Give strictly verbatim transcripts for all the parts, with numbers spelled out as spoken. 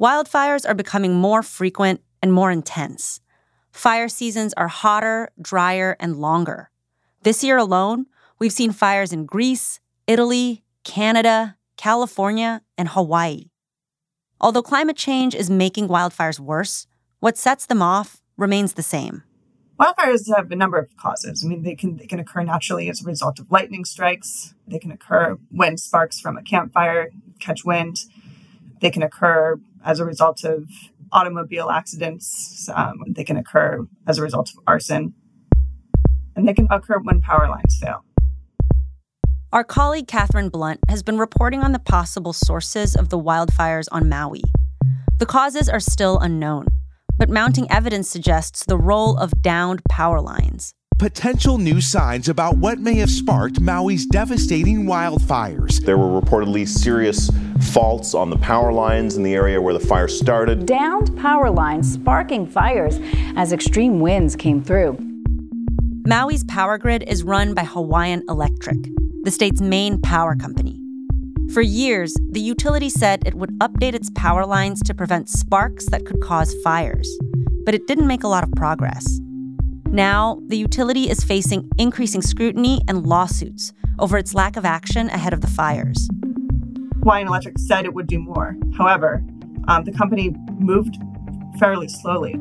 Wildfires are becoming more frequent and more intense. Fire seasons are hotter, drier, and longer. This year alone, we've seen fires in Greece, Italy, Canada, California, and Hawaii. Although climate change is making wildfires worse, what sets them off remains the same. Wildfires have a number of causes. I mean, they can they can occur naturally as a result of lightning strikes. They can occur when sparks from a campfire catch wind. They can occur as a result of automobile accidents. Um, they can occur as a result of arson. And they can occur when power lines fail. Our colleague Catherine Blunt has been reporting on the possible sources of the wildfires on Maui. The causes are still unknown, but mounting evidence suggests the role of downed power lines. Potential new signs about what may have sparked Maui's devastating wildfires. There were reportedly serious faults on the power lines in the area where the fire started. Downed power lines sparking fires as extreme winds came through. Maui's power grid is run by Hawaiian Electric, the state's main power company. For years, the utility said it would update its power lines to prevent sparks that could cause fires, but it didn't make a lot of progress. Now, the utility is facing increasing scrutiny and lawsuits over its lack of action ahead of the fires. Hawaiian Electric said it would do more. However, um, the company moved fairly slowly.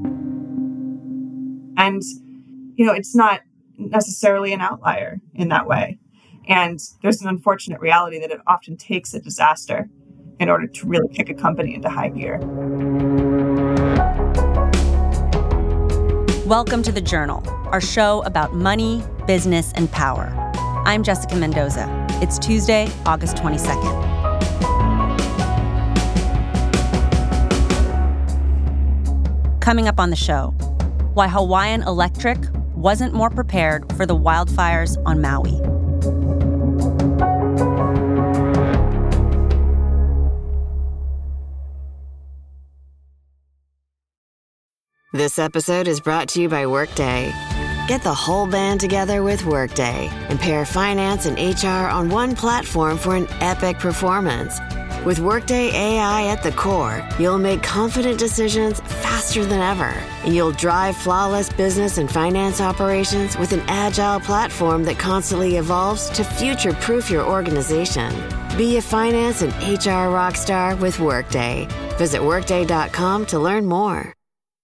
And, you know, it's not necessarily an outlier in that way. And there's an unfortunate reality that it often takes a disaster in order to really kick a company into high gear. Welcome to The Journal, our show about money, business, and power. I'm Jessica Mendoza. It's Tuesday, August twenty-second. Coming up on the show, why Hawaiian Electric wasn't more prepared for the wildfires on Maui. This episode is brought to you by Workday. Get the whole band together with Workday and pair finance and H R on one platform for an epic performance. With Workday A I at the core, you'll make confident decisions faster than ever, and you'll drive flawless business and finance operations with an agile platform that constantly evolves to future-proof your organization. Be a finance and H R rockstar with Workday. Visit workday dot com to learn more.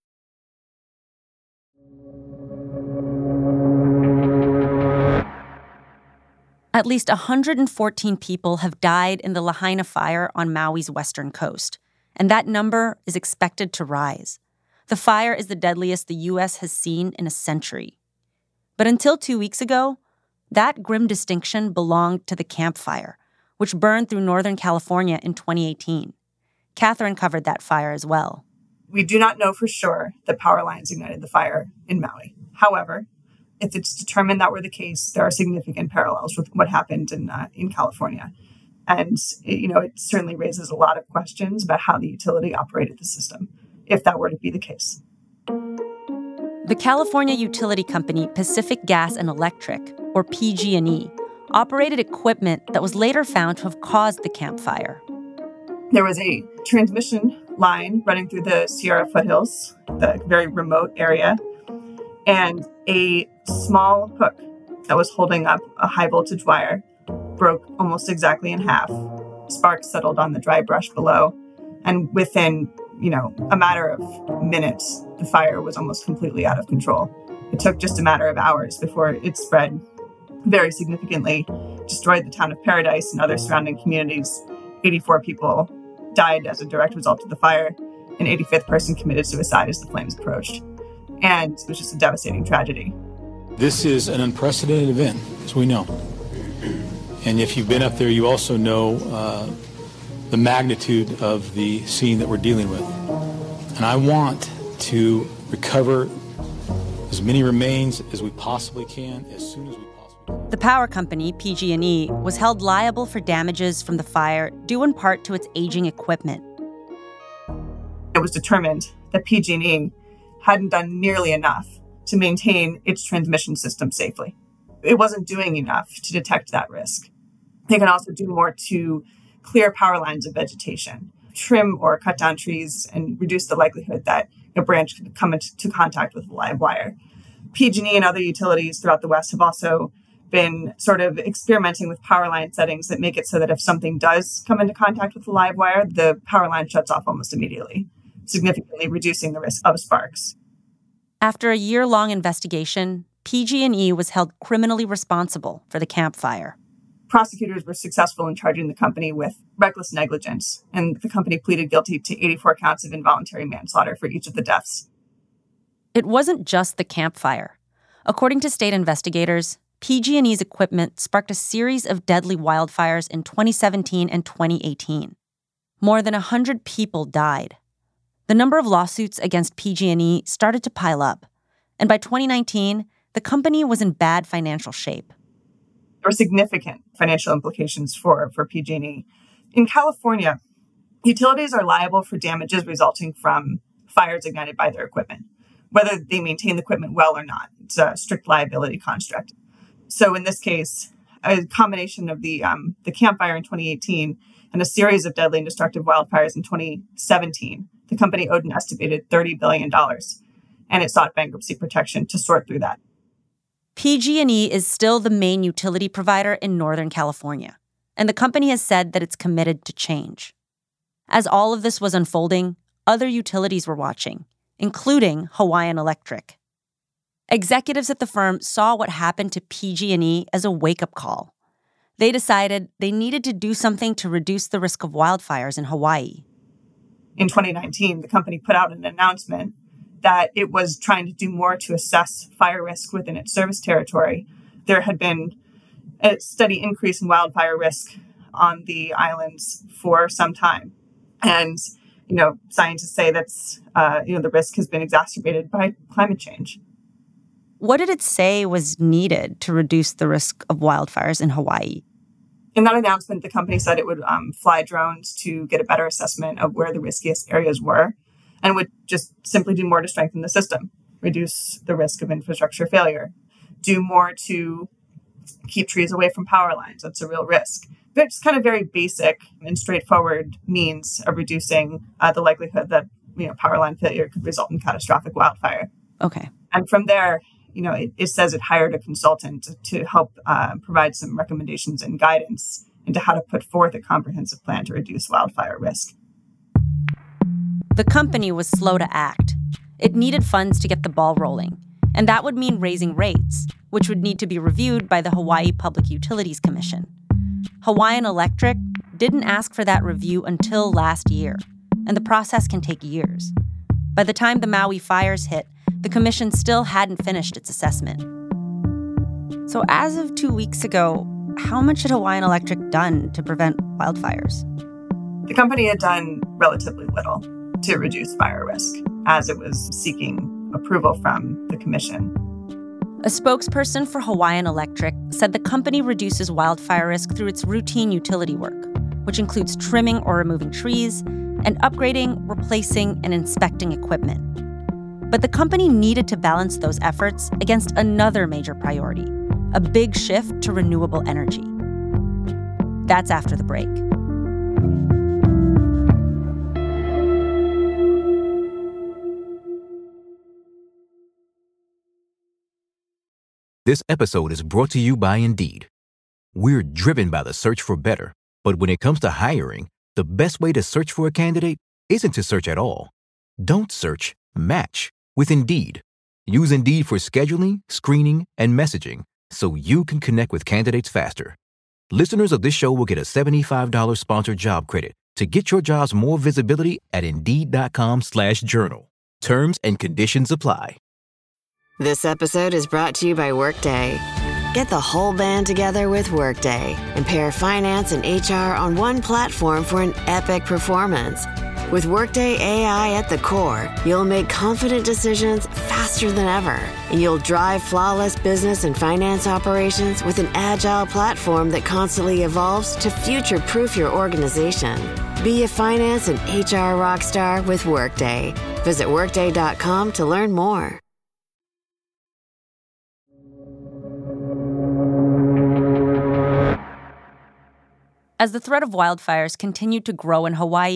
At least one hundred fourteen people have died in the Lahaina fire on Maui's western coast, and that number is expected to rise. The fire is the deadliest the U S has seen in a century. But until two weeks ago, that grim distinction belonged to the Camp Fire, which burned through Northern California in twenty eighteen. Catherine covered that fire as well. We do not know for sure that power lines ignited the fire in Maui. However, if it's determined that were the case, there are significant parallels with what happened in uh, in California. And, you know, it certainly raises a lot of questions about how the utility operated the system, if that were to be the case. The California utility company Pacific Gas and Electric, or P G and E, operated equipment that was later found to have caused the Camp Fire. There was a transmission line running through the Sierra foothills, the very remote area, and a small hook that was holding up a high voltage wire broke almost exactly in half. Sparks settled on the dry brush below, and within, you know, a matter of minutes, the fire was almost completely out of control. It took just a matter of hours before it spread very significantly, destroyed the town of Paradise and other surrounding communities. eighty-four people died as a direct result of the fire. An eighty-fifth person committed suicide as the flames approached. And it was just a devastating tragedy. This is an unprecedented event, as we know. And if you've been up there, you also know uh, the magnitude of the scene that we're dealing with. And I want to recover as many remains as we possibly can, as soon as we possibly can. The power company, P G and E, was held liable for damages from the fire due in part to its aging equipment. It was determined that P G and E hadn't done nearly enough to maintain its transmission system safely. It wasn't doing enough to detect that risk. They can also do more to clear power lines of vegetation, trim or cut down trees and reduce the likelihood that a branch could come into contact with a live wire. P G and E and other utilities throughout the West have also been sort of experimenting with power line settings that make it so that if something does come into contact with the live wire, the power line shuts off almost immediately, significantly reducing the risk of sparks. After a year-long investigation, P G and E was held criminally responsible for the Camp Fire. Prosecutors were successful in charging the company with reckless negligence, and the company pleaded guilty to eighty-four counts of involuntary manslaughter for each of the deaths. It wasn't just the Camp Fire. According to state investigators, P G and E's equipment sparked a series of deadly wildfires in twenty seventeen and twenty eighteen. More than one hundred people died. The number of lawsuits against P G and E started to pile up, and by twenty nineteen, the company was in bad financial shape. There were significant financial implications for, for P G and E. In California, utilities are liable for damages resulting from fires ignited by their equipment, whether they maintain the equipment well or not. It's a strict liability construct. So in this case, a combination of the um, the Camp Fire in twenty eighteen and a series of deadly and destructive wildfires in twenty seventeen, the company owed an estimated thirty billion dollars, and it sought bankruptcy protection to sort through that. P G and E is still the main utility provider in Northern California, and the company has said that it's committed to change. As all of this was unfolding, other utilities were watching, including Hawaiian Electric. Executives at the firm saw what happened to P G and E as a wake-up call. They decided they needed to do something to reduce the risk of wildfires in Hawaii. In twenty nineteen, the company put out an announcement that it was trying to do more to assess fire risk within its service territory. There had been a steady increase in wildfire risk on the islands for some time. And, you know, scientists say that's, uh, you know, the risk has been exacerbated by climate change. What did it say was needed to reduce the risk of wildfires in Hawaii? In that announcement, the company said it would um, fly drones to get a better assessment of where the riskiest areas were, and would just simply do more to strengthen the system, reduce the risk of infrastructure failure, do more to keep trees away from power lines. That's a real risk. But it's kind of very basic and straightforward means of reducing uh, the likelihood that, you know, power line failure could result in catastrophic wildfire. Okay. And from there, you know, it, it says it hired a consultant to help uh, provide some recommendations and guidance into how to put forth a comprehensive plan to reduce wildfire risk. The company was slow to act. It needed funds to get the ball rolling, and that would mean raising rates, which would need to be reviewed by the Hawaii Public Utilities Commission. Hawaiian Electric didn't ask for that review until last year, and the process can take years. By the time the Maui fires hit, the commission still hadn't finished its assessment. So as of two weeks ago, how much had Hawaiian Electric done to prevent wildfires? The company had done relatively little to reduce fire risk, as it was seeking approval from the commission. A spokesperson for Hawaiian Electric said the company reduces wildfire risk through its routine utility work, which includes trimming or removing trees and upgrading, replacing, and inspecting equipment. But the company needed to balance those efforts against another major priority, a big shift to renewable energy. That's after the break. This episode is brought to you by Indeed. We're driven by the search for better, but when it comes to hiring, the best way to search for a candidate isn't to search at all. Don't search, match with Indeed. Use Indeed for scheduling, screening, and messaging so you can connect with candidates faster. Listeners of this show will get a seventy-five dollars sponsored job credit to get your jobs more visibility at Indeed.com slash journal. Terms and conditions apply. This episode is brought to you by Workday. Get the whole band together with Workday and pair finance and H R on one platform for an epic performance. With Workday A I at the core, you'll make confident decisions faster than ever, and you'll drive flawless business and finance operations with an agile platform that constantly evolves to future-proof your organization. Be a finance and H R rockstar with Workday. Visit workday dot com to learn more. As the threat of wildfires continued to grow in Hawaii,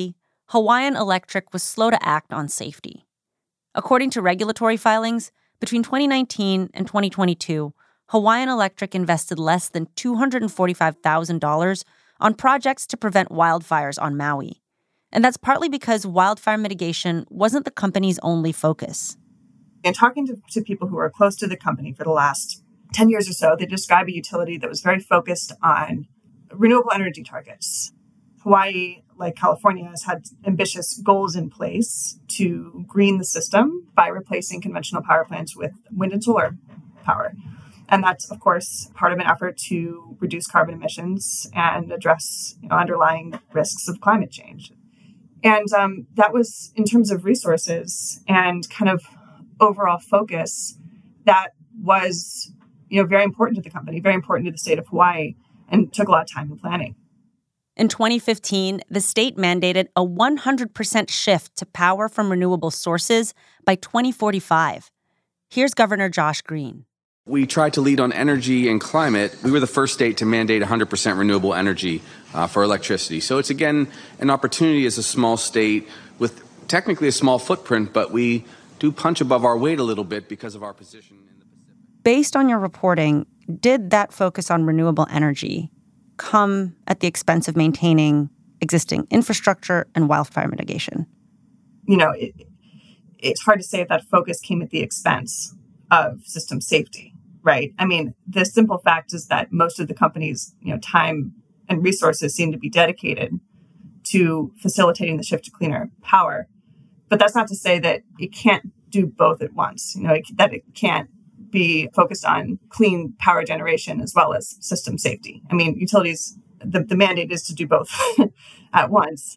Hawaiian Electric was slow to act on safety. According to regulatory filings, between twenty nineteen and twenty twenty-two, Hawaiian Electric invested less than two hundred forty-five thousand dollars on projects to prevent wildfires on Maui. And that's partly because wildfire mitigation wasn't the company's only focus. And talking to, to people who are close to the company for the last ten years or so, they describe a utility that was very focused on renewable energy targets. Hawaii, like California, has had ambitious goals in place to green the system by replacing conventional power plants with wind and solar power. And that's, of course, part of an effort to reduce carbon emissions and address, you know, underlying risks of climate change. And um, that was, in terms of resources and kind of overall focus, that was, you know, very important to the company, very important to the state of Hawaii, and took a lot of time in planning. In twenty fifteen, the state mandated a one hundred percent shift to power from renewable sources by twenty forty-five. Here's Governor Josh Green. We tried to lead on energy and climate. We were the first state to mandate one hundred percent renewable energy uh, for electricity. So it's, again, an opportunity as a small state with technically a small footprint, but we do punch above our weight a little bit because of our position in the Pacific. Based on your reporting, did that focus on renewable energy come at the expense of maintaining existing infrastructure and wildfire mitigation? You know, it, it's hard to say if that focus came at the expense of system safety, right? I mean, the simple fact is that most of the company's, you know, time and resources seem to be dedicated to facilitating the shift to cleaner power. But that's not to say that it can't do both at once, you know, it, that it can't be focused on clean power generation as well as system safety. I mean, utilities, the, the mandate is to do both at once.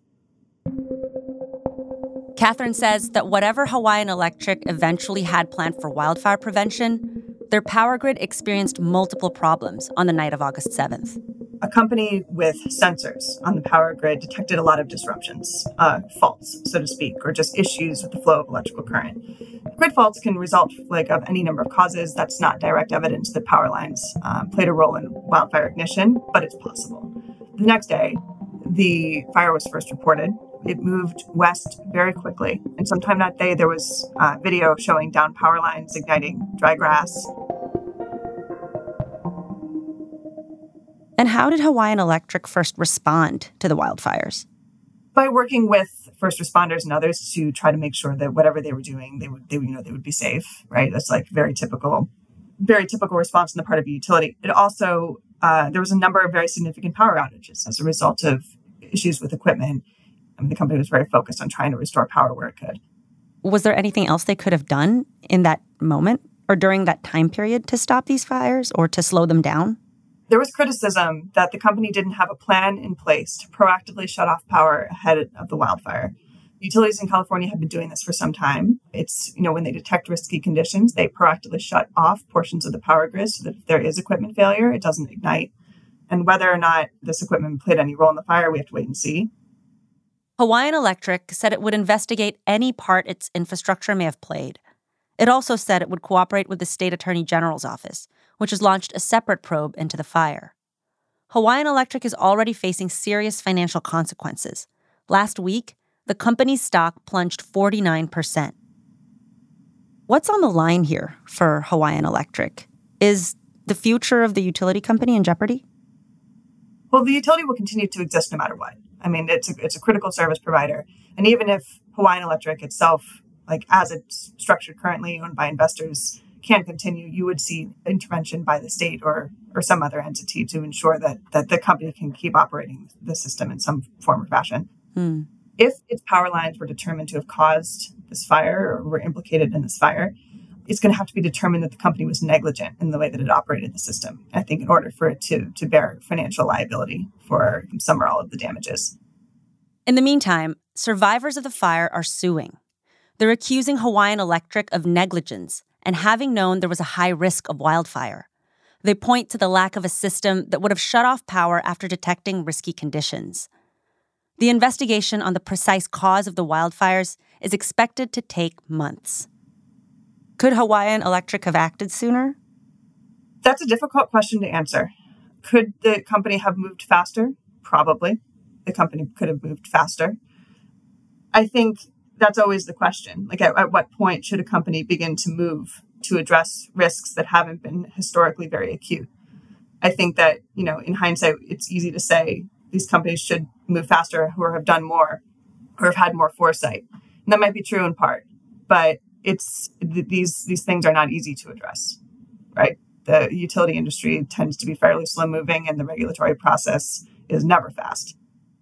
Catherine says that whatever Hawaiian Electric eventually had planned for wildfire prevention, their power grid experienced multiple problems on the night of August seventh. A company with sensors on the power grid detected a lot of disruptions, uh, faults, so to speak, or just issues with the flow of electrical current. Grid faults can result like of any number of causes. That's not direct evidence that power lines um, played a role in wildfire ignition, but it's possible. The next day, the fire was first reported. It moved west very quickly. And sometime that day, there was uh, video showing down power lines igniting dry grass. And how did Hawaiian Electric first respond to the wildfires? By working with first responders and others to try to make sure that whatever they were doing, they would, they, you know, they would be safe, right? That's like very typical, very typical response on the part of a utility. It also, uh, there was a number of very significant power outages as a result of issues with equipment. I mean, the company was very focused on trying to restore power where it could. Was there anything else they could have done in that moment or during that time period to stop these fires or to slow them down? There was criticism that the company didn't have a plan in place to proactively shut off power ahead of the wildfire. Utilities in California have been doing this for some time. It's, you know, when they detect risky conditions, they proactively shut off portions of the power grid so that if there is equipment failure, it doesn't ignite. And whether or not this equipment played any role in the fire, we have to wait and see. Hawaiian Electric said it would investigate any part its infrastructure may have played. It also said it would cooperate with the state attorney general's office, which has launched a separate probe into the fire. Hawaiian Electric is already facing serious financial consequences. Last week, the company's stock plunged forty-nine percent. What's on the line here for Hawaiian Electric? Is the future of the utility company in jeopardy? Well, the utility will continue to exist no matter what. I mean, it's a, it's a critical service provider. And even if Hawaiian Electric itself, like as it's structured currently, owned by investors, can continue, you would see intervention by the state or or some other entity to ensure that that the company can keep operating the system in some form or fashion. Hmm. If its power lines were determined to have caused this fire or were implicated in this fire, it's going to have to be determined that the company was negligent in the way that it operated the system, I think, in order for it to, to bear financial liability for some or all of the damages. In the meantime, survivors of the fire are suing. They're accusing Hawaiian Electric of negligence and having known there was a high risk of wildfire. They point to the lack of a system that would have shut off power after detecting risky conditions. The investigation on the precise cause of the wildfires is expected to take months. Could Hawaiian Electric have acted sooner? That's a difficult question to answer. Could the company have moved faster? Probably. The company could have moved faster. I think that's always the question. Like, at, at what point should a company begin to move to address risks that haven't been historically very acute? I think that, you know, in hindsight, it's easy to say these companies should move faster who have done more or have had more foresight. And that might be true in part, but it's th- these these things are not easy to address, right? The utility industry tends to be fairly slow moving, and the regulatory process is never fast.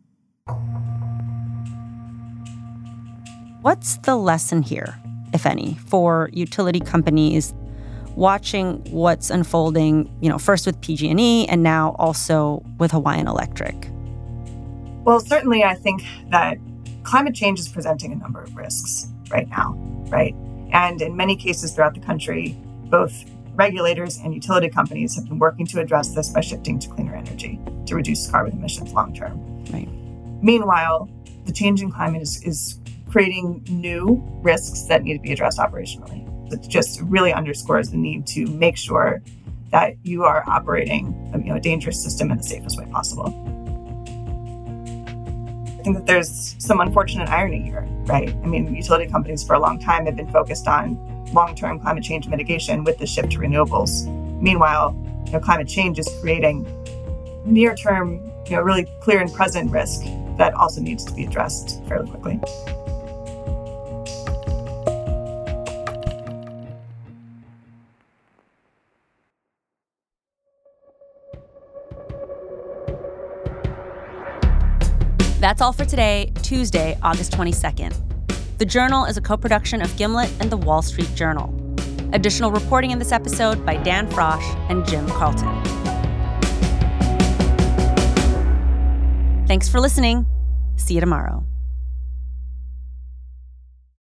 What's the lesson here, if any, for utility companies watching what's unfolding, you know, first with P G and E and now also with Hawaiian Electric? Well, certainly I think that climate change is presenting a number of risks right now, right? And in many cases throughout the country, both regulators and utility companies have been working to address this by shifting to cleaner energy to reduce carbon emissions long term. Right. Meanwhile, the changing climate is, is creating new risks that need to be addressed operationally. It just really underscores the need to make sure that you are operating a, you know, a dangerous system in the safest way possible. I think that there's some unfortunate irony here, right? I mean, utility companies for a long time have been focused on long-term climate change mitigation with the shift to renewables. Meanwhile, you know, climate change is creating near-term, you know, really clear and present risk that also needs to be addressed fairly quickly. That's all for today, Tuesday, August twenty-second. The Journal is a co-production of Gimlet and The Wall Street Journal. Additional reporting in this episode by Dan Frosch and Jim Carlton. Thanks for listening. See you tomorrow.